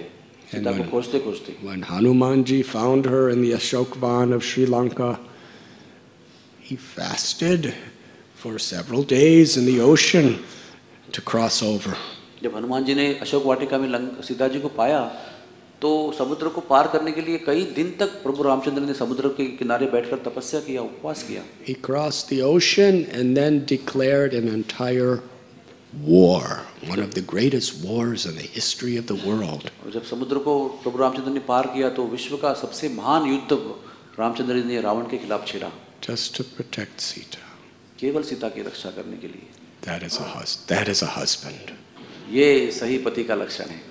And सीता को when, खोजते खोजते when Hanumanji found her in the Ashokvan of Sri Lanka, he fasted for several days in the ocean to cross over. जब हनुमान जी ने अशोक वाटिका में लंक सीता जी को पाया तो समुद्र को पार करने के लिए कई दिन तक प्रभु रामचंद्र ने समुद्र के किनारे बैठकर तपस्या किया, उपवास किया. He crossed the ocean and then declared an entire war, one of the greatest wars in the history of the world. और जब समुद्र को प्रभु रामचंद्र ने पार किया तो विश्व का सबसे महान युद्ध रामचंद्र जी ने रावण के खिलाफ छेड़ा, Just to protect Sita. केवल सीता की रक्षा करने के लिए. That is a hus- that is a husband. ये सही पति का लक्षण है.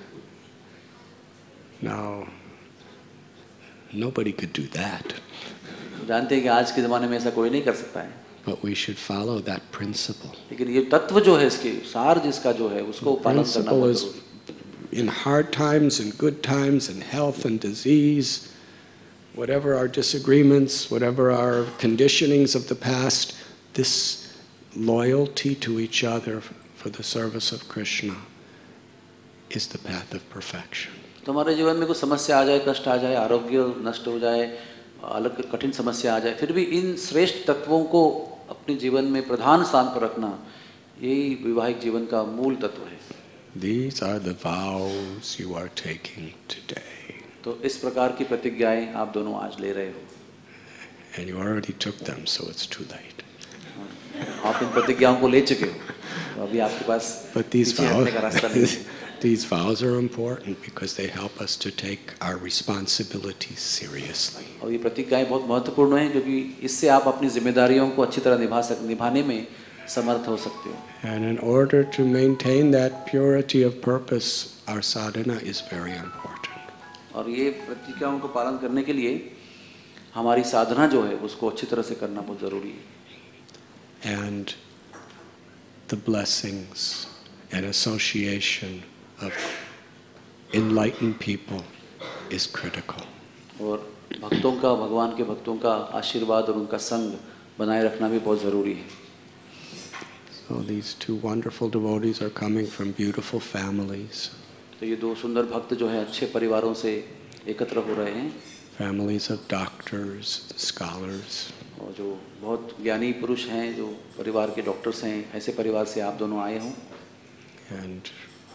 Now, nobody could do that, जानते हैं कि आज के ज़माने में ऐसा कोई नहीं कर सकता है, but we should follow that principle. लेकिन ये तत्व जो है इसके सार जिसका जो है उसको पालन करना Principle बहुत is जरूरी. in hard times and good times, in health and disease, whatever our disagreements, whatever our conditionings of the past, this loyalty to each other for the service of Krishna is the path of perfection. तो हमारे जीवन में कुछ समस्या आ जाए, कष्ट आ जाए, आरोग्य नष्ट हो जाए, अलग कठिन समस्या आ जाए, फिर भी इन श्रेष्ठ तत्वों को अपने जीवन में प्रधान स्थान पर रखना यही वैवाहिक जीवन का मूल तत्व है. These are the vows you are taking today. तो इस प्रकार की प्रतिज्ञाएं आप दोनों आज ले रहे हो. And you already took them, so it's too late. आप इन प्रतिज्ञाओं को ले चुके हो, तो अभी आपके पास But these पीछे हटने का रास्ता नहीं vows, है. these vows are important because they help us to take our responsibilities seriously. और ये प्रतिज्ञाएं बहुत महत्वपूर्ण हैं क्योंकि इससे आप अपनी जिम्मेदारियों को अच्छी तरह निभा सक निभाने में समर्थ हो सकते हो. And in order to maintain that purity of purpose, our sadhana is very important. और ये प्रतिज्ञाओं को पालन करने के लिए हमारी साधना जो है उसको अच्छी तरह से करना बहुत ज़रूरी है. And the blessings and association of enlightened people is critical. और भक्तों का, भगवान के भक्तों का आशीर्वाद और उनका संग बनाए रखना भी बहुत ज़रूरी है. So these two wonderful devotees are coming from beautiful families, तो ये दो सुंदर भक्त जो है अच्छे परिवारों से एकत्र हो रहे हैं, families of doctors, scholars. और जो बहुत ज्ञानी पुरुष हैं, जो परिवार के डॉक्टर्स हैं, ऐसे परिवार से आप दोनों आए हों. And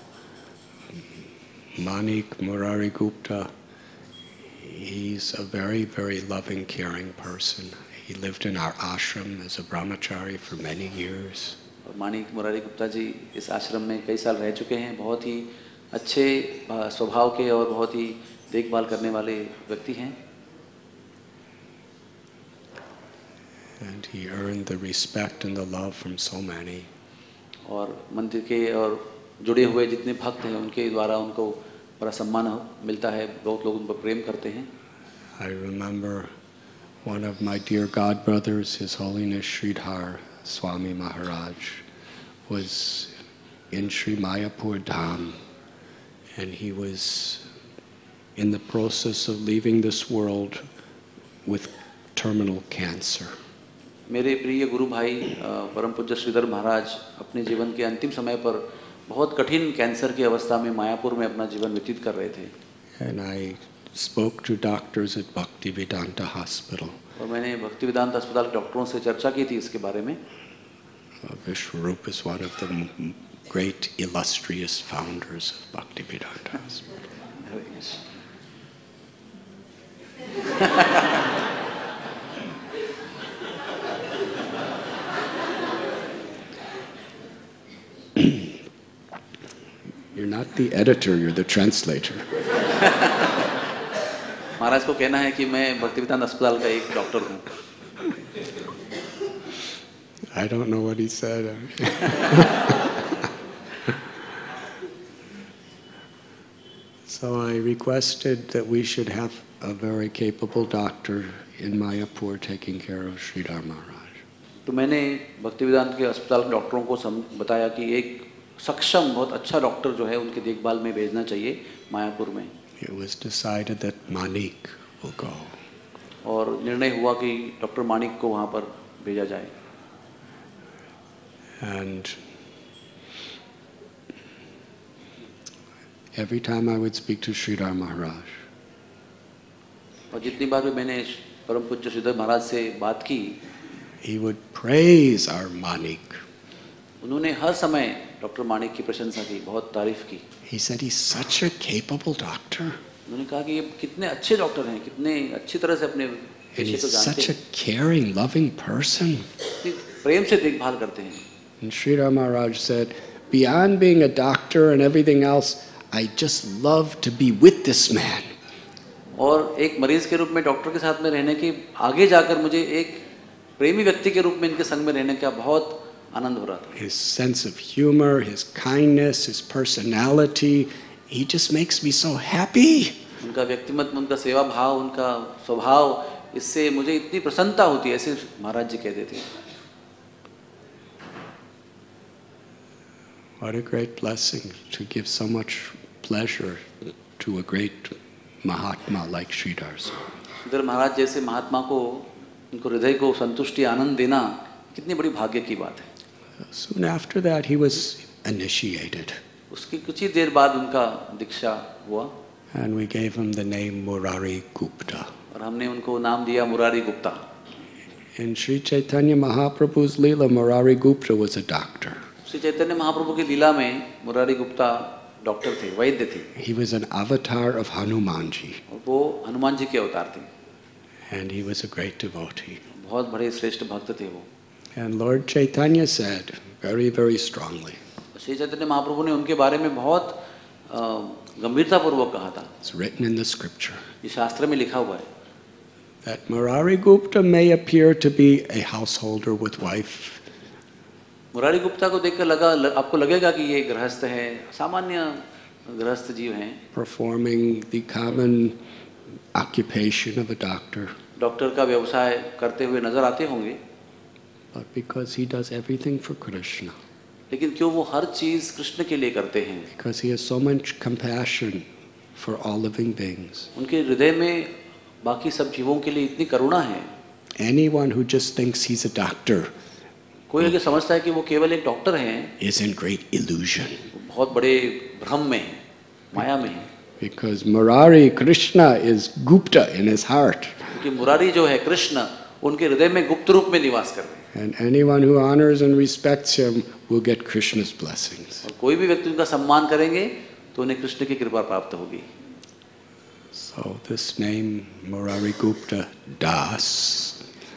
Manik Murari Gupta, he's a very, very loving, caring person. He lived in our ashram as a brahmachari for many years. और मानिक मुरारी गुप्ता जी इस आश्रम में कई साल रह चुके हैं, बहुत ही अच्छे अ, स्वभाव के और बहुत ही देखभाल करने वाले व्यक्ति हैं. And he earned the respect and the love from so many. और मंदिर के और जुड़े हुए जितने भक्त हैं उनके द्वारा उनको बड़ा सम्मान मिलता है, बहुत लोग उन पर प्रेम करते हैं. I remember one of my dear god brothers, His Holiness Sridhar Swami Maharaj, was in Sri Mayapur Dham, and he was in the process of leaving this world with terminal cancer. मेरे प्रिय गुरु भाई अ, परम पूज्य श्रीधर महाराज अपने जीवन के अंतिम समय पर बहुत कठिन कैंसर की अवस्था में मायापुर में अपना जीवन व्यतीत कर रहे थे. And I spoke to doctors at Bhaktivedanta Hospital. और मैंने भक्ति वेदांत अस्पताल के डॉक्टरों से चर्चा की थी इसके बारे में. Uh, Vishwarup is one of the m- great illustrious founders of Bhaktivedanta Hospital. You're not the editor, you're the translator. महाराज को कहना है कि मैं भक्ति वेदांत अस्पताल का एक डॉक्टर हूँ. I don't know what he said. So I requested that we should have a very capable doctor in Mayapur taking care of Sridhar Maharaj. तो मैंने भक्ति वेदांत के अस्पताल के डॉक्टरों को सम बताया कि एक सक्षम बहुत अच्छा डॉक्टर जो है उनकी देखभाल में भेजना चाहिए मायापुर में. It was decided that Manik will go. और निर्णय हुआ कि डॉक्टर मानिक को वहाँ पर भेजा जाए. And every time I would speak to Sridhar Maharaj, और जितनी बार भी मैंने परम पूज्य श्रीधर महाराज से बात की, he would praise our Manik. उन्होंने हर समय डॉक्टर माणिक की प्रशंसा की, बहुत तारीफ की। He said he's such a capable doctor. उन्होंने कहा कि ये कितने अच्छे डॉक्टर हैं, कितने अच्छी तरह से अपने And पेशे को he's जानते such a हैं, caring, loving person. कितनी प्रेम से देखभाल करते हैं। And Sridhar Maharaj said, beyond being a doctor and everything else, I just love to be with this man. और एक मरीज के रूप में डॉक्टर के साथ में रहने के आगे जाकर मुझे एक प्रेमी व्यक्ति के रूप में इनके संग में रहने का बहुत आनंद हो रहा था। His sense of humor, his kindness, his personality, he just makes me so happy. उनका व्यक्तिमत्व, उनका सेवा भाव, उनका स्वभाव, इससे मुझे इतनी प्रसन्नता होती है, ऐसे महाराज जी कहते थे। What a great blessing to give so much pleasure to a great Mahatma like Sridhar. इधर महाराज जैसे महात्मा को, उनको हृदय को संतुष्टि आनंद देना कितनी बड़ी भाग्य की बात है। Soon after that, he was initiated, उसकी कुछ ही देर बाद उनका दीक्षा हुआ and we gave him the name Murari Gupta. और हमने उनको नाम दिया Murari Gupta. In Sri Chaitanya Mahaprabhu's Leela, Murari Gupta was a doctor. Shri Chaitanya Mahaprabhu की लीला में मुरारी गुप्ता डॉक्टर थे, वैद्य थे। He was an avatar of Hanumanji, और वो हनुमान जी के अवतार थे, and he was a great devotee. बहुत बड़े श्रेष्ठ भक्त थे वो। And Lord Chaitanya said very, very strongly, Shri Chaitanya Mahaprabhu ने उनके बारे में बहुत अ, गंभीरतापूर्वक कहा था, it's written in the scripture, ये शास्त्र में लिखा हुआ है, that Murari Gupta may appear to be a householder with wife, Murari Gupta को देखकर लगा ल, आपको लगेगा कि ये गृहस्थ है, सामान्य गृहस्थ जीव हैं, performing the common occupation of a doctor, doctor का व्यवसाय करते हुए नजर आते होंगे, but because he does everything for Krishna, लेकिन क्यों वो हर चीज कृष्ण के लिए करते हैं? because he has so much compassion for all living beings. उनके हृदय में बाकी सब जीवों के लिए इतनी करुणा है। Anyone who just thinks he's a doctor कोई अगर समझता है कि वो केवल एक डॉक्टर हैं, is in great illusion, बहुत बड़े भ्रम में है, माया में है, because Murari Krishna is Gupta in his heart, क्योंकि मुरारी जो है कृष्ण उनके हृदय में गुप्त रूप में निवास कर रहे हैं, and anyone who honors and respects him will get Krishna's blessings. और कोई भी व्यक्ति उनका सम्मान करेंगे तो उन्हें कृष्ण की कृपा प्राप्त होगी। So this name Murari Gupta Das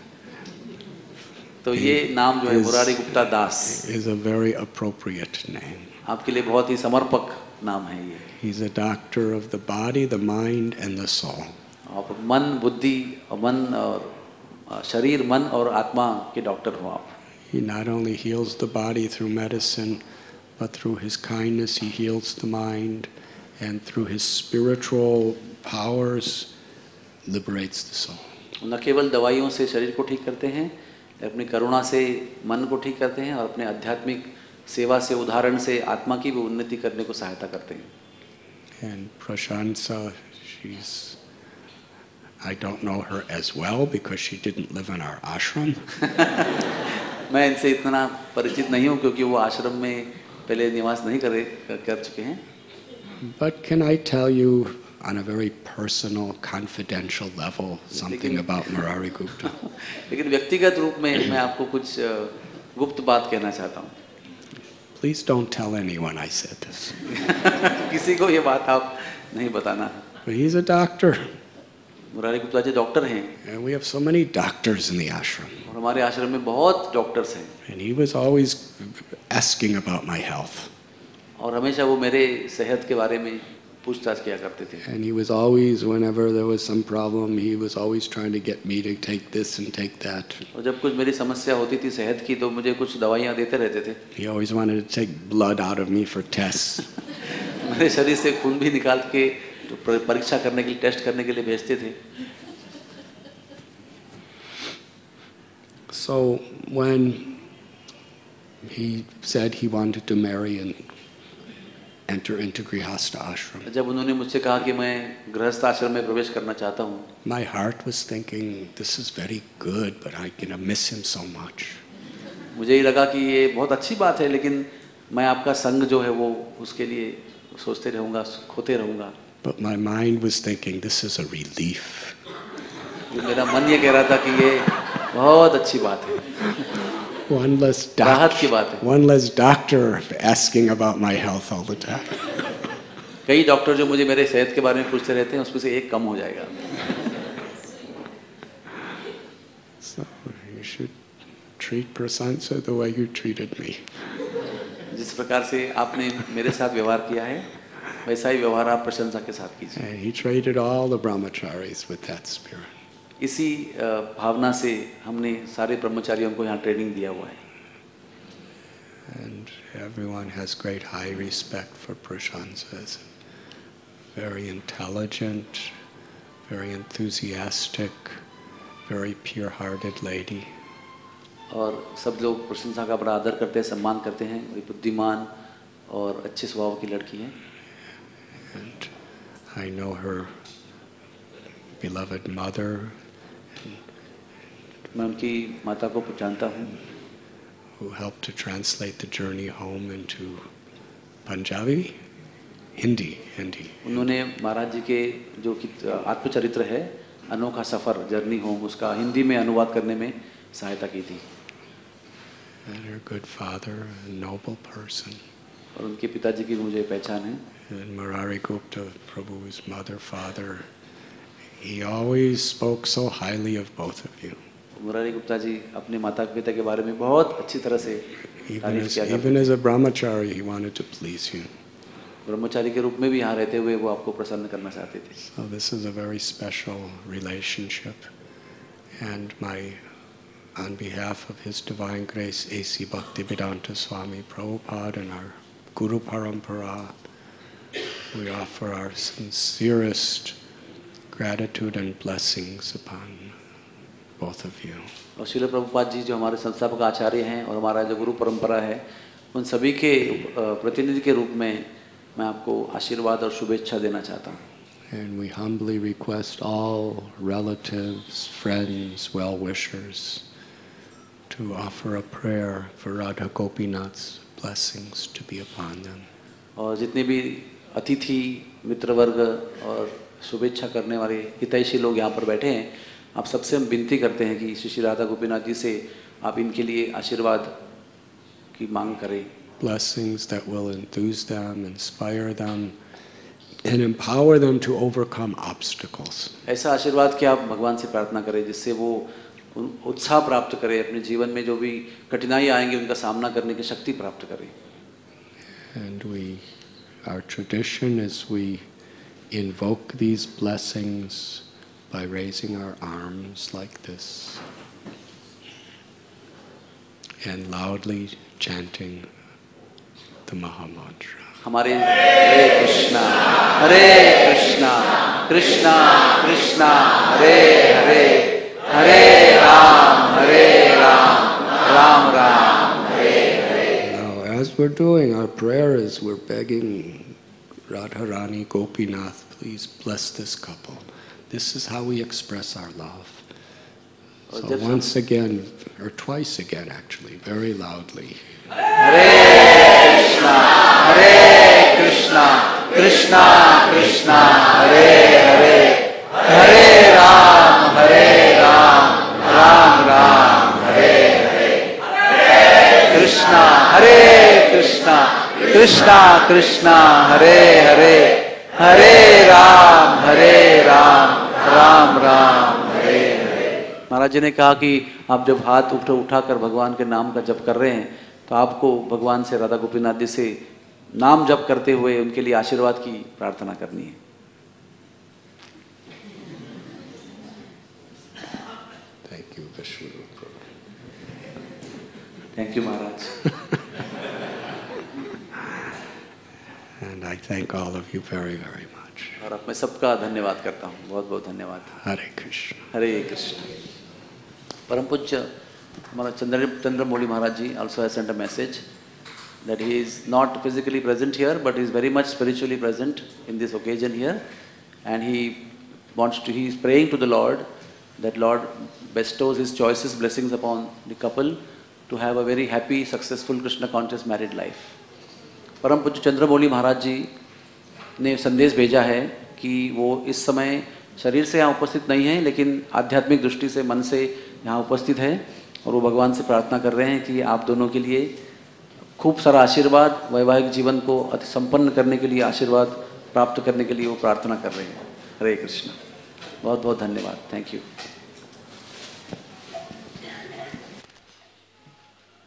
तो ये नाम जो है मुरारी गुप्ता दास is a very appropriate name. आपके लिए बहुत ही समर्पक नाम है ये। He's a doctor of the body, the mind, and the soul. आप मन, बुद्धि और मन और शरीर, मन और आत्मा के डॉक्टर हो आप। He not only heals the body through medicine, but through his kindness he heals the mind, and through his spiritual powers liberates the soul. न केवल दवाइयों से शरीर को ठीक करते हैं, अपनी करुणा से मन को ठीक करते हैं और अपने आध्यात्मिक सेवा से, उदाहरण से आत्मा की भी उन्नति करने को सहायता करते हैं। And Prashansa, she's, I don't know her as well because she didn't live in our ashram. मैं इनसे इतना परिचित नहीं हूँ क्योंकि वो आश्रम में पहले निवास नहीं करे कर चुके हैं। But can I tell you on a very personal, confidential level something about Murari Gupta? लेकिन व्यक्तिगत रूप में मैं आपको कुछ गुप्त बात कहना चाहता हूँ। Please don't tell anyone I said this. किसी को ये बात आप नहीं बताना। But he's a doctor, Murari Gupta ji doctor हैं and we have so many doctors in the ashram. और हमारे आश्रम में बहुत डॉक्टर्स हैं And he was always asking about my health. और हमेशा वो मेरे सेहत के बारे में पूछताछ किया करते थे। And he was always, whenever there was some problem, he was always trying to get me to take this and take that. और जब कुछ मेरी समस्या होती थी सेहत की तो मुझे कुछ दवाइयाँ देते रहते थे। He always wanted to take blood out of me for tests. मेरे शरीर से खून भी निकाल के तो परीक्षा करने के लिए, टेस्ट करने के लिए भेजते थे। So when he said he wanted to marry and enter into Grihastha ashram, जब उन्होंने मुझसे कहा कि मैं गृहस्थ आश्रम में प्रवेश करना चाहता हूँ, my heart was thinking, this is very good, but I'm gonna miss him so much. मुझे ही लगा कि ये बहुत अच्छी बात है, लेकिन मैं आपका संग जो है वो उसके लिए सोचते रहूँगा, खोते रहूँगा। But my mind was thinking, this is a relief. मेरा मन ये कह रहा था कि ये बहुत अच्छी बात है, One less राहत की doctor, बात है। one less doctor asking about my health all the time. कई डॉक्टर जो मुझे मेरे सेहत के बारे में पूछते रहते हैं, उसमें से एक कम हो जाएगा। So you should treat Prasansa the way you treated me. जिस प्रकार से आपने मेरे साथ व्यवहार किया है, वैसा ही व्यवहार आप प्रशंसा के साथ कीजिए। And he treated all the brahmacharis with that spirit. इसी भावना से हमने सारे ब्रह्मचारियों को यहाँ ट्रेनिंग दिया हुआ है। And everyone has great high respect for Prashansa. As very intelligent, very enthusiastic, very pure-hearted lady. और सब लोग प्रशंसा का बड़ा आदर करते हैं, सम्मान करते हैं। बड़ी बुद्धिमान और अच्छे स्वभाव की लड़की है। And I know her beloved mother. मैं उनकी माता को जानता हूँ, who helped to translate the journey home into Punjabi, Hindi, Hindi. उन्होंने महाराज जी के जो कि आत्मचरित्र है, अनोखा सफर, जर्नी होम, उसका हिंदी में अनुवाद करने में सहायता की थी। And her good father, a noble person. और उनके पिताजी की मुझे पहचान है। And Murari Gupta, Prabhu's mother, father, he always spoke so highly of both of you. Murari Gupta जी अपने माता पिता के बारे में बहुत अच्छी तरह से Even तारीफ as, किया करते even as a brahmachari, he wanted to please you. ब्रह्मचारी के रूप में भी यहाँ रहते हुए वो आपको प्रसन्न करना चाहते थे। So this is a very special relationship. And my, on behalf of His Divine Grace, A C Bhaktivedanta Swami Prabhupada and our Guru Parampara, we offer our sincerest gratitude and blessings upon both of you. और श्रील प्रभुपाद जी जो हमारे संस्थापक आचार्य हैं और हमारा जो गुरु परंपरा है, उन सभी के प्रतिनिधि के रूप में मैं आपको आशीर्वाद और शुभेच्छा देना चाहता हूँ। And we humbly request all relatives, friends, well-wishers to offer a prayer for Radha Gopinath's blessings to be upon them. और जितने भी अतिथि, मित्र वर्ग और शुभेच्छा करने वाले हितैषी लोग यहाँ पर बैठे हैं, आप सबसे हम विनती करते हैं कि श्री श्री राधा गोपीनाथ जी से आप इनके लिए आशीर्वाद की मांग करें। Blessings that will enthuse them, inspire them, and empower them to overcome obstacles. ऐसा आशीर्वाद कि आप भगवान से प्रार्थना करें जिससे वो उत्साह प्राप्त करें, अपने जीवन में जो भी कठिनाई आएंगी उनका सामना करने की शक्ति प्राप्त करें। And we, our tradition is we invoke these blessings by raising our arms like this and loudly chanting the Mahamantra. हमारे हरे कृष्णा हरे कृष्णा कृष्णा कृष्णा हरे हरे हरे राम हरे Ram Ram Ram Hare Hare. Now, as we're doing our prayer, is we're begging Radharani Gopinath, please bless this couple. This is how we express our love. So once again, or twice again actually, very loudly. Hare Krishna, Hare Krishna, Krishna Krishna, Hare Hare, Hare Ram, Hare Ram, Ram Ram, Hare Hare. Krishna, Hare Krishna, Krishna Krishna, Hare Hare, Hare Ram, Hare Ram, Ram Ram Hare Hare. महाराज जी ने कहा कि आप जब हाथ उठा उठाकर भगवान के नाम का जप कर रहे हैं तो आपको भगवान से, राधा गोपीनाथ जी से नाम जप करते हुए उनके लिए आशीर्वाद की प्रार्थना करनी है। Thank you, Vishwarupa. Thank you, Maharaj. And I thank all of you very, very much. और अब मैं सबका धन्यवाद करता हूँ, बहुत बहुत धन्यवाद। Hare Krishna. हरे कृष्ण। परम पूज्य हमारा चंद्र चंद्रमौली महाराज जी also has sent a message that he is not physically present here but he is very much spiritually present in this occasion here, and he wants to, he is praying to the Lord that Lord bestows his choicest blessings upon the couple to have a very happy, successful Krishna conscious married life. परम पूज्य चंद्रमौली महाराज जी ने संदेश भेजा है कि वो इस समय शरीर से यहाँ उपस्थित नहीं है, लेकिन आध्यात्मिक दृष्टि से, मन से यहाँ उपस्थित है, और वो भगवान से प्रार्थना कर रहे हैं कि आप दोनों के लिए खूब सारा आशीर्वाद, वैवाहिक जीवन को अति संपन्न करने के लिए आशीर्वाद प्राप्त करने के लिए वो प्रार्थना कर रहे हैं। हरे कृष्ण। बहुत बहुत धन्यवाद। Thank you.